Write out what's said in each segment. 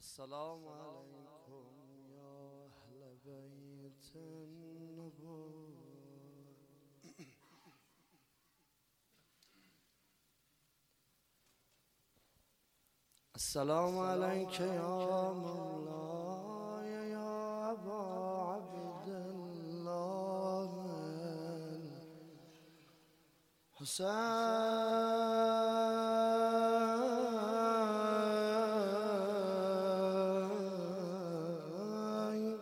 السلام عليكم يا أهل بيت النبوة. السلام عليك يا مولاي يا أبا عبد الله الحسين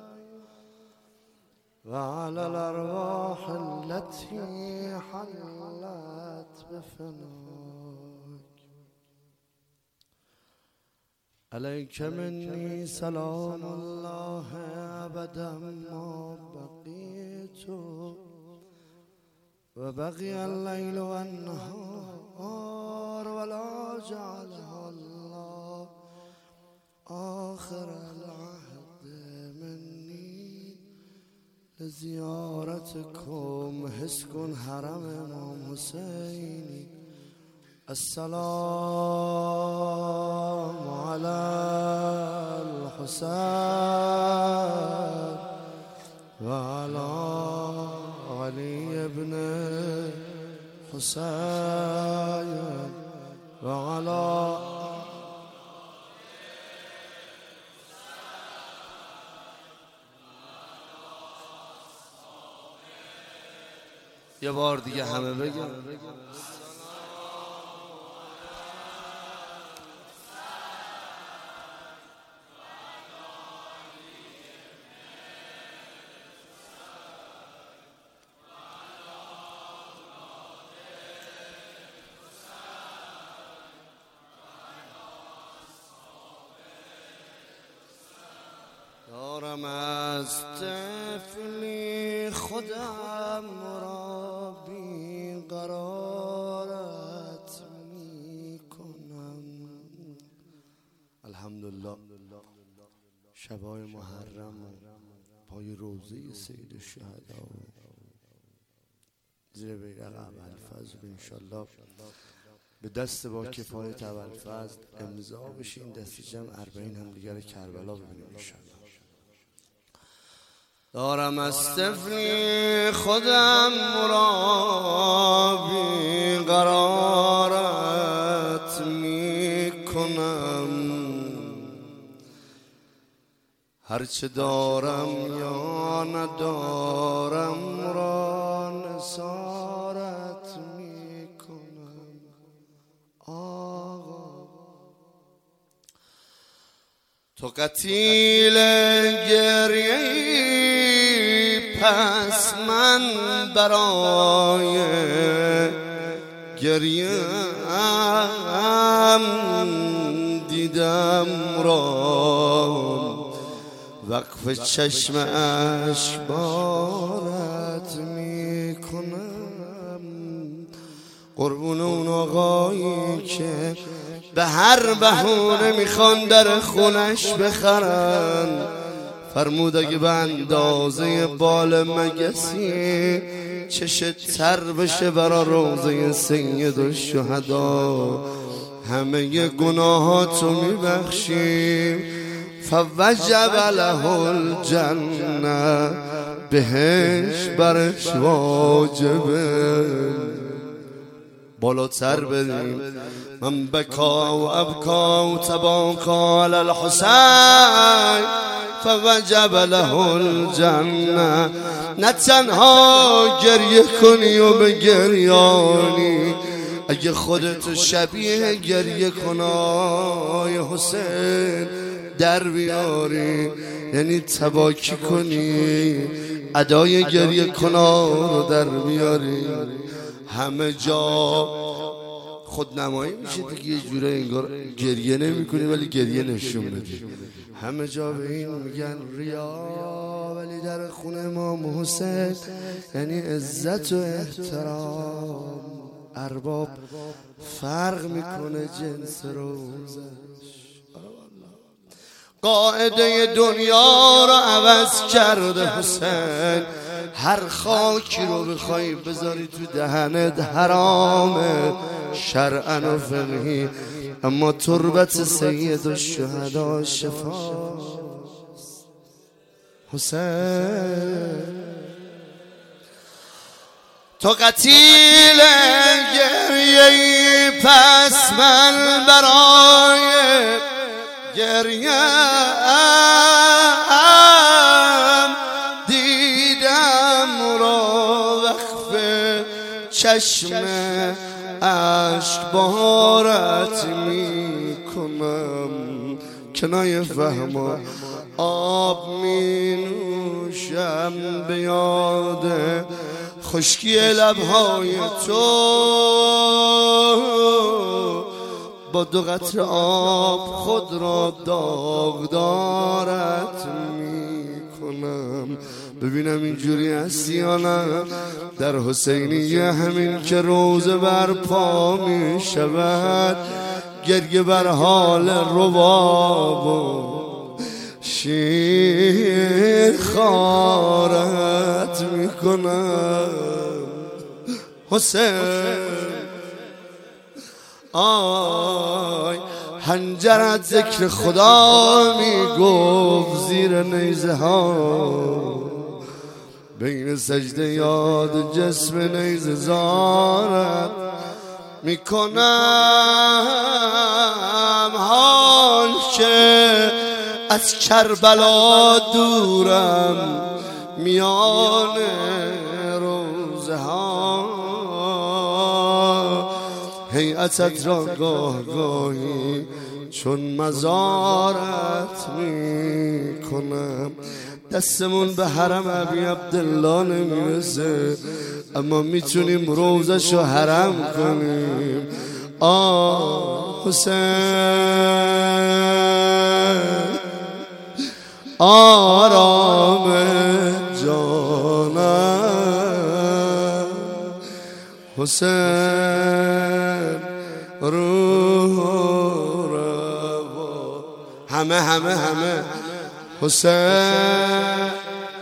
وعلى الأرواح التي حلت بفناك. عليك مني سلام الله أبدا ما بقيت وبقي الليل والنهار ولا جعلها الله آخر العهد مني لزيارتكم. حسكن حرم امام حسيني. السلام على الحسين وعلى علي بن حسين وعلى یه بار دیگه همه بگم. دارم از طفلی خودم را بیقرارت میکنم. الحمدلله شبای محرم پای روضه سید الشهدا زیر بیرق ابوالفضل انشالله به دست با کفایت ابوالفضل امضا بشین. دست جمع 40 هم دیگر کربلا ببینیم انشالله. دارم از طفلی خودم را بیقرارت میکنم. هرچه دارم یا ندارم را نثارت میکنم. آقا تو قتیل گریه‌ای پس من برای گریم دیدم را وقف چشم اشبارت میکنم. قربون اون آقایی که به هر بهونه میخوان در خونش بخرن، فرمود اگه به اندازه بال مگسی چشت تر بشه برا روضه سید الشهدا همه گناهاتو میبخشیم. فوجب له الجنه بهش برش واجبه. بالاتر بریم. من بکا و ابکا و تباکا علی الحسین فوجب له الجنه. نه تنها گریه کنی و به گریانی، اگه خودتو شبیه گریه کنای حسین در بیاری، یعنی تباکی کنی ادای گریه کنا رو در بیاری، همه جا خود نمایی میشه دیگه. یه جوره انگار گریه نمی کنی ولی گریه نشون بدی. همه جا به این میگن ریا، ولی در خونه امام حسین یعنی عزت و احترام. ارباب فرق میکنه جنس روزش. قاعده دنیا رو عوض کرده حسین. هر خاکی رو بخوای بذاری تو دهنت حرامه شرعاً و فقهی. اما تربت سید الشهدا شفاست. حسین تو قتیل گریه‌ای، پس من برای گریه‌ام دیدم را وقف چشم اشک بارت می کنم، کنای فهم آب می نوشم به یاد خشکی لبهای تو، با 2 قطره آب خود را داغدارت می کنم. ببینم اینجوری هستی یا نه در حسینیه، همین که روزه برپا می شود، گریه بر حال رباب و شیر خارت می کنم. حسین آی حنجرت ذکر خدا می گفت زیر نیزه ها، بین سجده یاد جسم نیزه زارت می کنم. حال که از کربلا دورم، میان روزه ها هیئتت را گاه گاهی چون مزارت می کنم. دستمون به حرم ابی عبدالله نمیرسه، اما میتونیم روزشو حرم کنیم. حسین آرام جانم، حسین روح روا، همه حسین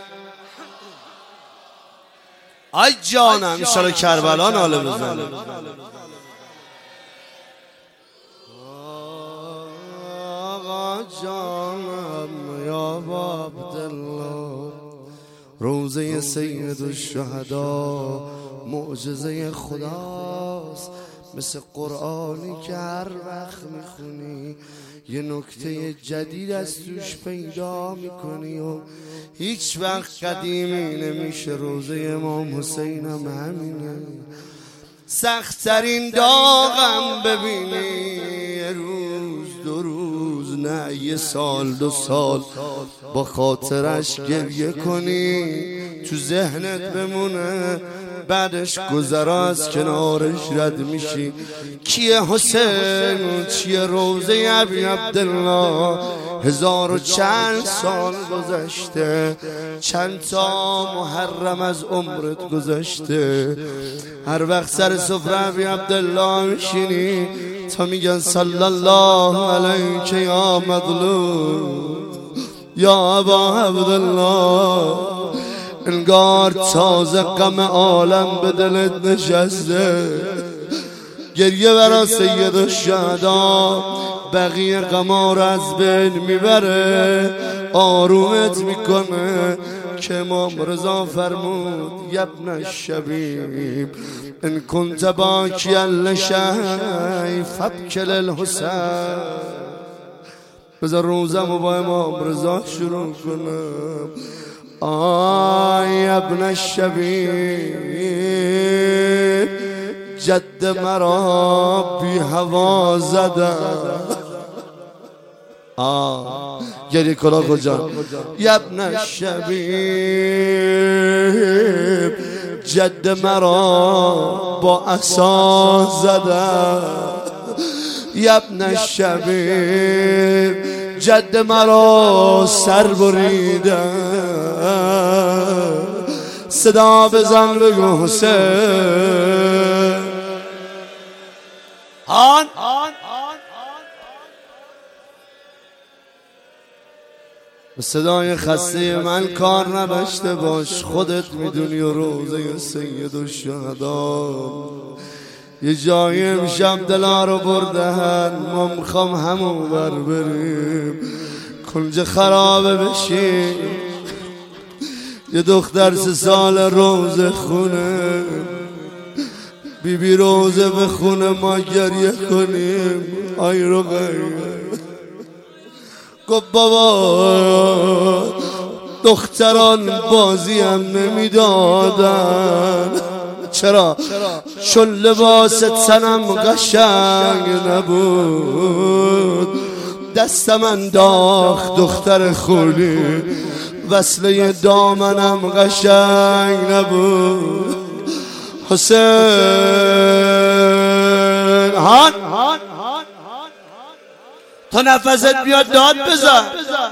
ای جانم. انشالله کربلا ناله بزنه. آقا جانم یا عبدالله، روزه سید الشهدا معجزه خداست، مثل قرآنی که هر وقت میخونی یه نکته جدید از توش پیدا میکنی و هیچ وقت قدیمی نمیشه. روزه امام حسین هم همینه. سخت‌ترین داغم ببینی یه روز 2 روز، نه 1 سال 2 سال با خاطرش گریه کنی، تو ذهنت بمونه، بعدش گذرا از کنارش رد میشی. کیه حسین؟ چیه روزه ابی عبدالله؟ 1000 و چند سال گذشته، چند تا محرم از عمرت گذشته. هر وقت سر سفره ابی عبدالله میشینی تا میگن صلی الله علیک یا مظلوم یا ابا عبدالله، انگار تازه غم عالم به دلت نشسته. گریه برا سید الشهدا بقیه غما رو از بین میبره، آرومت میکنه که امام رضا فرمود یبن الشبیب ان کنت باکیا لشیء فابکی للحسین. بذار روزمو با امام رضا شروع کنم. ابن الشبیب جد مرا بی هوا زدم. گریه کلا کجا؟ ابن الشبیب جد مرا با عصا زدم. ابن الشبیب جد مرا سر بریدم. صدا بزن بگو حسین. به صدای خسته من کار نداشته باش، خودت میدونی. و روزه سید الشهدا یه جایی امشب دلا رو بردهن، ما میخوام همون بر بریم کنج خرابه بشیم. یه دختر 3 سال روزه خونه، بیبی روزه بخونه ما گریه کنیم. آی رقیه گفت بابا دختران بازی هم نمیدادن. چرا؟ چون لباس تنم قشنگ نبود، دستم انداخت دختر خولی، وصله دامنم قشنگ نبود. حسین هان تا نفست بیاد داد بزن.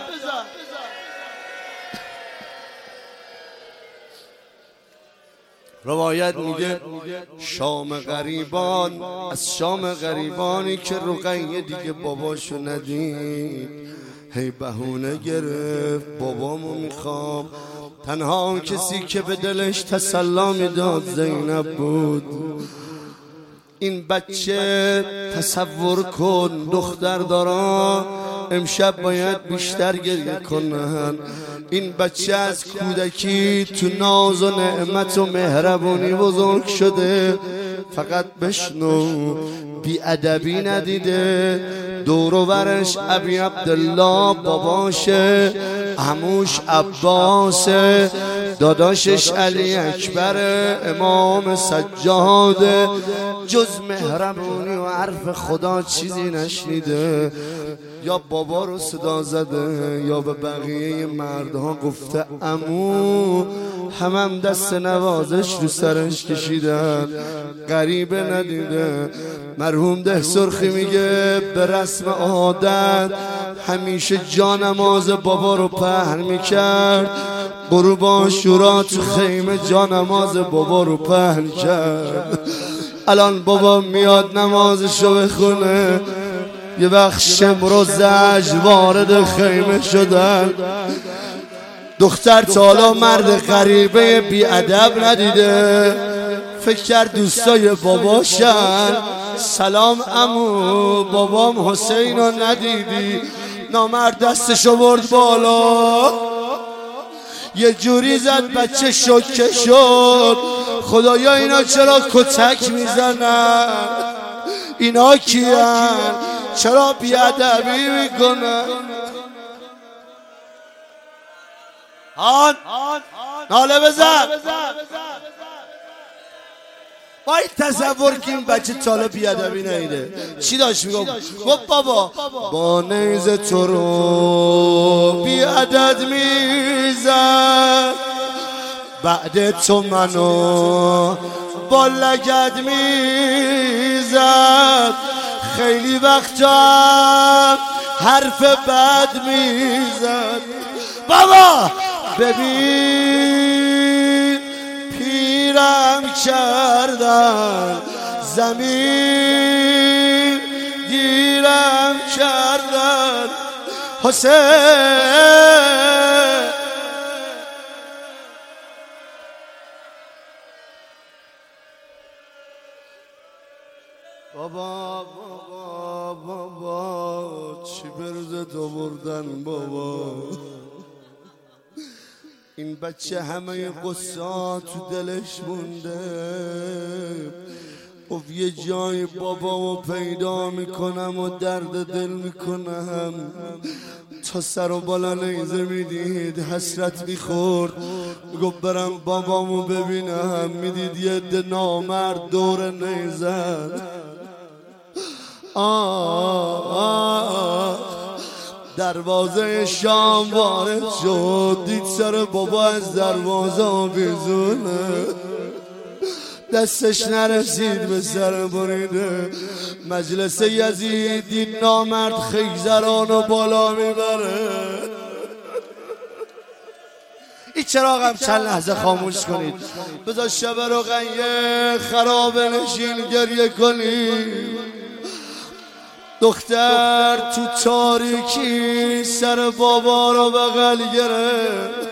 روایت میگه شام غریبان، از شام غریبانی که رقیه دیگه باباشو ندید، هی بهونه گرفت بابامو میخوام. تنها کسی که به دلش تسلا میداد زینب بود. این بچه تصور کن دختر دارا، امشب باید بیشتر گریه کنن. این بچه از کودکی تو ناز و نعمت و مهربونی بزرگ شده، فقط بشنو بی ادبی ندیده. دور و برش ابی عبدالله باباشه، عموش عباسه، داداشش علی اکبر امام سجاده. جز مهربونی و حرف خدا چیزی نشنیده. یا بابا رو صدا زده یا به بقیه مردها گفته عمو، هم دست نوازش رو سرش کشیدن، غریبه ندیده. مرحوم ده سرخی میگه به رسم عادت همیشه جانماز بابا رو پهن میکرد. غروب عاشورا تو خیمه جانماز بابا رو پهن کرد. الان بابا میاد نمازشو بخونه، یه وقت شمر و زج وارد خیمه شدن. دختر تا حالا مرد غریبه بی ادب ندیده، فکر کرد دوستای باباشن. سلام عمو، بابام حسین رو ندیدی؟ نامرد دستشو برد بالا، یه جوری زد بچه شوکه شد. خدایا اینا چرا کتک میزنن؟ اینا کیان؟ چرا بیادبی میکنن؟ آن ناله بزن. باید تصور که این بچه تالا بیادبی نیده. چی داشت میگم؟ گفت بابا با نیزه تو رو بیادت میزد، بعد تو منو با لگد میزد، خیلی وقتا حرف بد میزد. بابا ببین پیرم کردن، زمین گیرم کردن. حسین بابا بابا بابا چی برزه تو بردن بابا. این بچه همه قصه تو دلش مونده. گفت یه جای بابامو پیدا میکنم و درد دل میکنم. تا سر و بالا نیزه میدید حسرت میخورد. گفت برم بابامو ببینم. میدید یه عده نامرد دور نیزن. دروازه شام وارد شد، دید سر بابا از دروازه آویزونه، دستش نرسید به سر بریده. مجلس یزید دید نامرد خیزرانو بالا میبره. این چراغم چند لحظه خاموش کنید، بذار شب رقیه خرابه نشین گریه کنید. دختر تو تاریکی سر بابا رو بغل گرفت.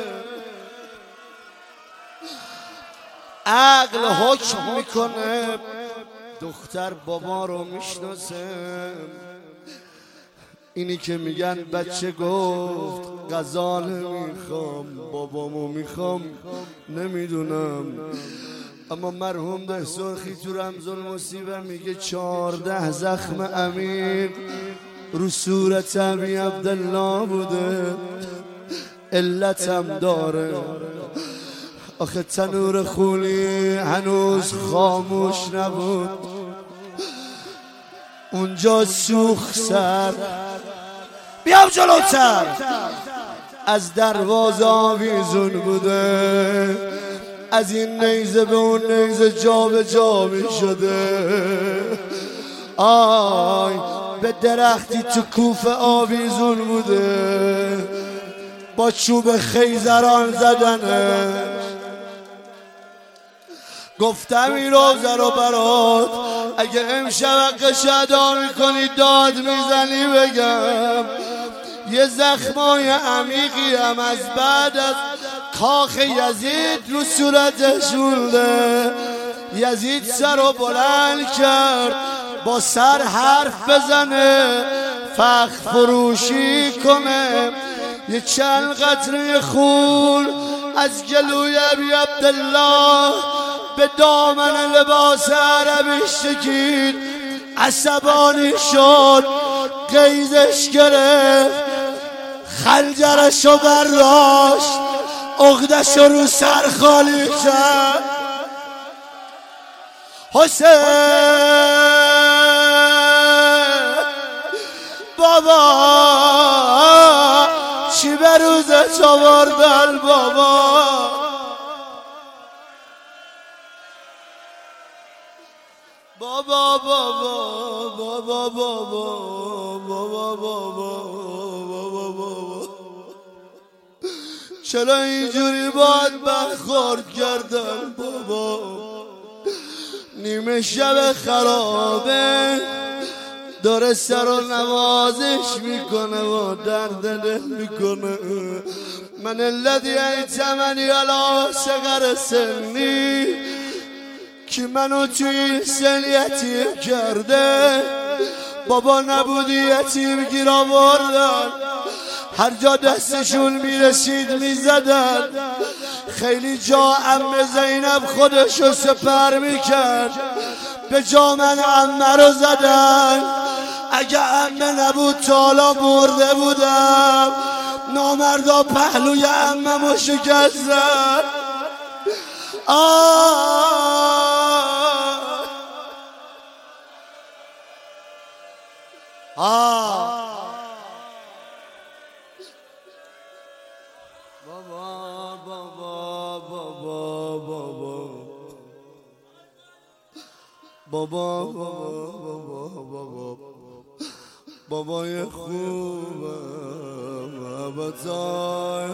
عقل حکم میکنه دختر بابا رو میشناسه، اینی که میگن بچه گفت غزال میخوام بابامو میخوام نمیدونم. اما مرحوم ده سرخی تو رمز المصیبه میگه 14 زخم عمیق رو صورت ابی عبدالله بوده، علتم داره. آخه تنور خونی هنوز خاموش نبود، اونجا سوخ سر. بیام جلوتر، از دروازه آویزون بوده، از این نیزه به اون نیزه جا به جا می شده. آی به درختی تو کوفه آویزون بوده، با چوب خیزران زدنه. گفتم این روزه رو برات اگه امشب قشدا میکنی داد میزنی بگم، یه زخمای عمیقی هم از بعد از کاخ یزید رو صورتش مونده. یزید سر رو بلند کرد با سر حرف بزنه، فخ فروشی کنه. یه چند قطره خون از گلوی ابی عبدالله به دامن لباس عربی شکید، عصبانی شد، قیزش گرفت، خنجرشو برداشت، عقدشو رو سر خالی کرد. حسین بابا چی به روزت آوردن بابا؟ بابا بابا بابا بابا بابا بابا بابا چرا اینجوری باید برخورد کردم بابا؟ نیمه شب خرابه داره سر و نوازش میکنه و درد دل میکنه. من الذی ایتمنی علی صغر سنی، که منو توی سن یتیم کرده. بابا نبودی یتیم گیر آوردن، هر جا دستشون میرسید میزدن. خیلی جا عمه زینب خودشو سپر میکرد، به جا من عمه رو زدن. اگه عمه نبود تا حالا مرده بودم. نامردا پهلوی عمه مو شکستن. بابا بابا بابا بابا بابا بابا بابای خوبم بابا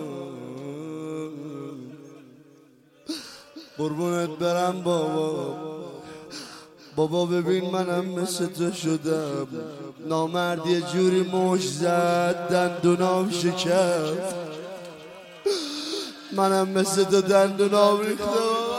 قربونت برم بابا. بابا ببین منم مثل تو شدم، نامرد یه جوری مش زد دندونام شکست، منم مثل تو دندونام ریختم.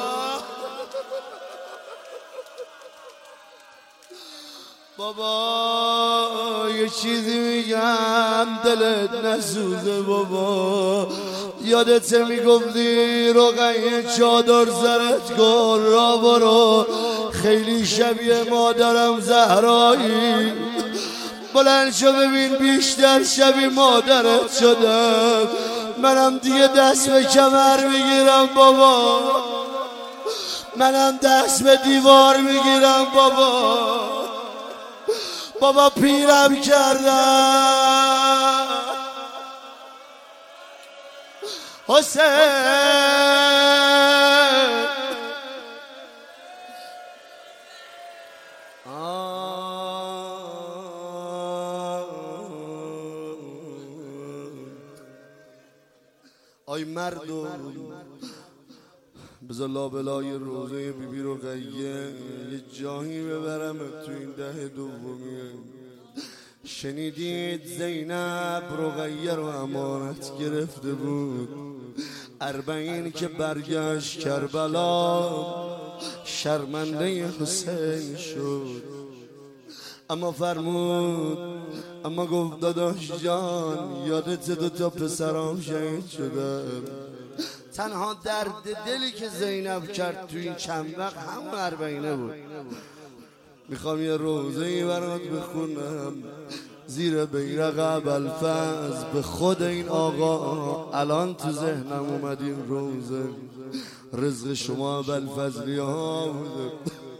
بابا یه چیزی میگم دلت نسوزه بابا. یادت میگفتی رقیه چادر زرت کن را برو، خیلی شبیه مادرم زهرایی. بلند شو ببین بیشتر شبیه مادرت شدم. منم دیگه دست به کمر میگیرم بابا، منم دست به دیوار میگیرم بابا. بابا پیرم کردم حسین. آی مردم بذار لابلای روزه بیبی رقیه یه جایی ببرم تو این ده دومیه. شنیدید زینب رقیه رو امانت گرفته بود، 40 که برگشت کربلا شرمنده حسین شد. اما فرمود، اما گفت داداش جان یادت 2 تا پسرام شهید شدن. تنها درد دلی که زینب کرد تو این چند وقت همون 40 بود. میخوام یه روزه‌ای برات بخونم زیر بیرق ابوالفضل به خود این آقا. الان تو ذهنم اومد این روزه، رزق شما ابوالفضلی ها بوده.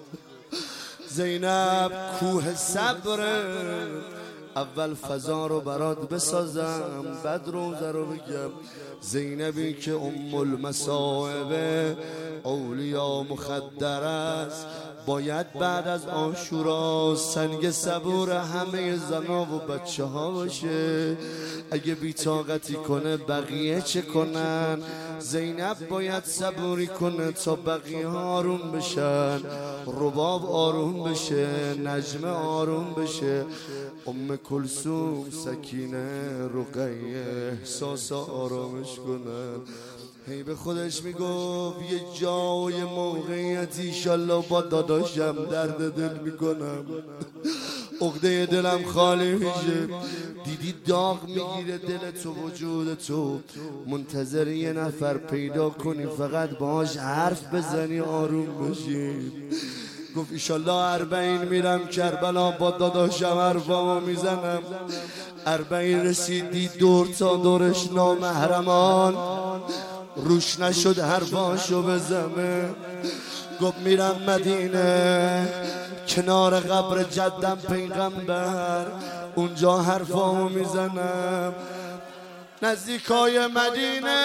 زینب کوه صبره، اول فضا رو برات بسازم بعد روزه رو بگم. زینبی که ام المصائب اولیا مخدر است، باید بعد از عاشورا سنگ صبور همه زنا و بچه ها باشه. اگه بی‌طاقتی کنه بقیه چه کنن؟ زینب باید صبوری کنه تا بقیه آروم بشن، رباب آروم بشه، نجمه آروم بشه، ام کلثوم، سکینه، رقیه احساس آرامش کنن. هی به خودش میگفت یه جا و یه موقعیتی ایشالله با داداشم درد دل میکنم، عقده دلم خالی میشه. دیدی داغ میگیره دل تو، وجود تو، منتظر یه نفر پیدا کنی فقط باهاش حرف بزنی آروم بشی. گفت ایشالله 40 میرم کربلا با داداشم حرفامو میزنم. 40 رسیدی دور تا دورش نامحرمان، روش نشد حرفاشو بزنه. گفت میرم مدینه کنار قبر جدم پیغمبر، اونجا حرفامو میزنم. نزدیکای مدینه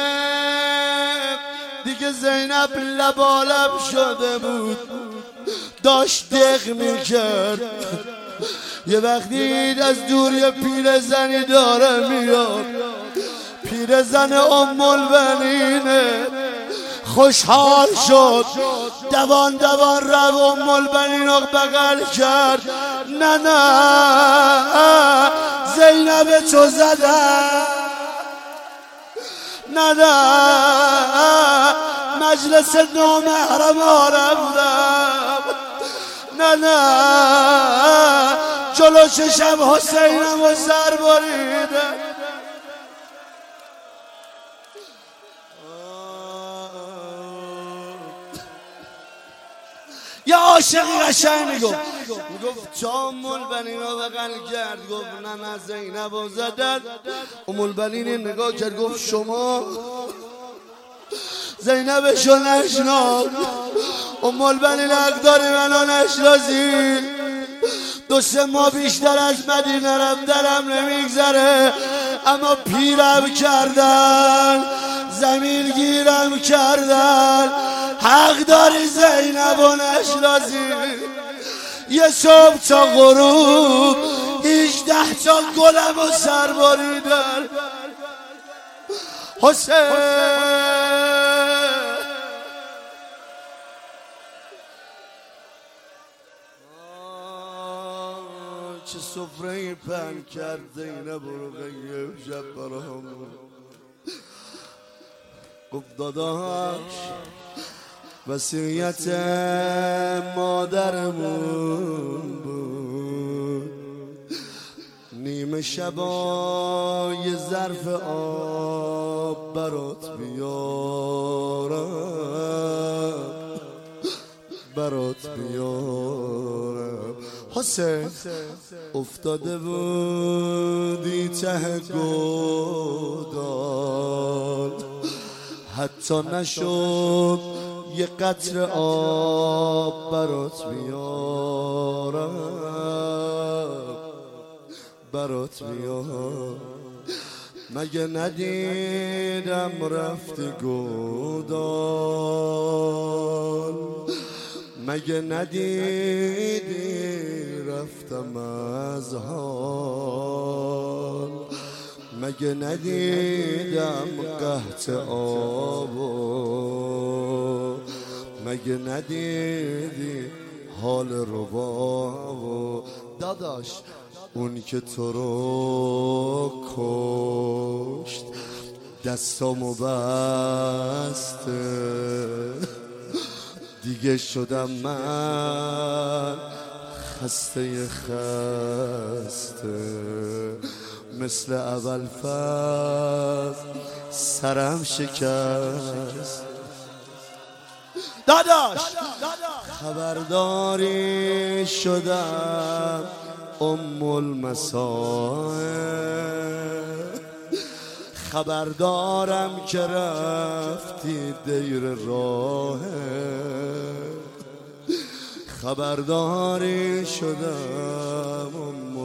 دیگه زینب لبالب شده بود، داشت دق میکرد. یه وقتی دید از دور یه پیرزنی داره میاد، پیرزن ام البنینه. خوشحال شد، دوان دوان رو ام البنین رو بغل کرد. نه نه زینب تو زدن، نه نه مجلس نامحرمانه بودم، نه نه جلو چشم حسینم و سر بریده. یا عاشقی قشنگ میگفت تا ام البنین رو بغل کرد. گفت نه نه زینب رو زدن. ام البنین نگاه کرد گفت شما زینبشو نشناخت. ام البنین حق داری منو نشناسی؟ 2-3 ماه بیشتر از مدینه رفتنم نمیگذره، اما پیرم کردن، زمین گیرم کردن. حق داری زینب و نشناسی؟ یه صبح تا غروب 18 تا گلم و سر بریدن. حسین چه سفره پهن کرد زینب و رقیه شب برام. گفت داداش وصیت مادرمون بود، نیمه شبا یه ظرف آب برات بیارم، برات بیارم. حسین افتاده بودی ته گودال، حتی نشد یه قطر آب برات بیارم، برات بیارم. مگه ندیدم رفتی گودال، مگه ندیدی رفتم از حال، مگه ندیدم قحط آبو، مگه ندیدی حال ربابو. داداش اون که تو رو کشت دستامو بسته، دیگه شدم من خسته مثل اول فصل سرم شکست. داداش خبرداری شدم المصائب، خبردارم که رفتی دیر راه، خبرداری شدم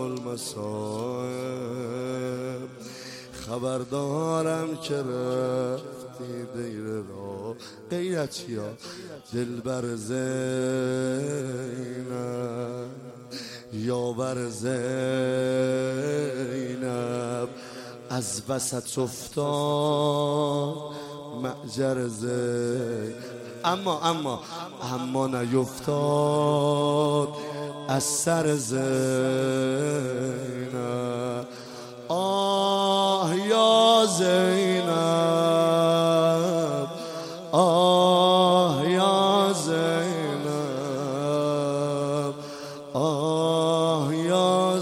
المصائب، خبردارم که رفتی دیر راه. غیرتی ها دلبر زینب یاور زینب از وسط افتاد معجر زینب، اما نیفتاد از سر زینب. آه یا زینب، آه یا زینب، آه یا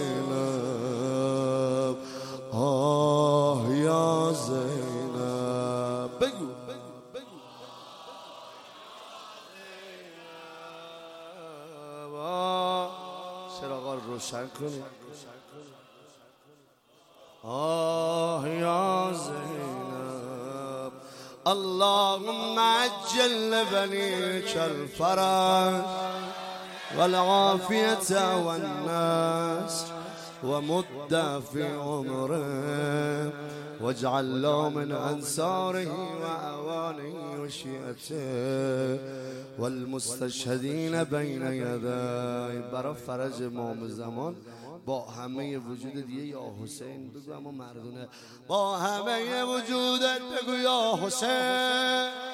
زینب، آه یا زینب. بگو چراغا رو روشن کنی. آه یا زینب اللهم عجل لبنيك الفرج والعافية والنصر ومد في عمره واجعل له من أنصاره وأعوانه وشيعته والمستشهدين بين يديه. برای فرج امام زمان با همه وجود دیگه یا حسین بگو، اما مردونه با همه وجودت بگو یا حسین.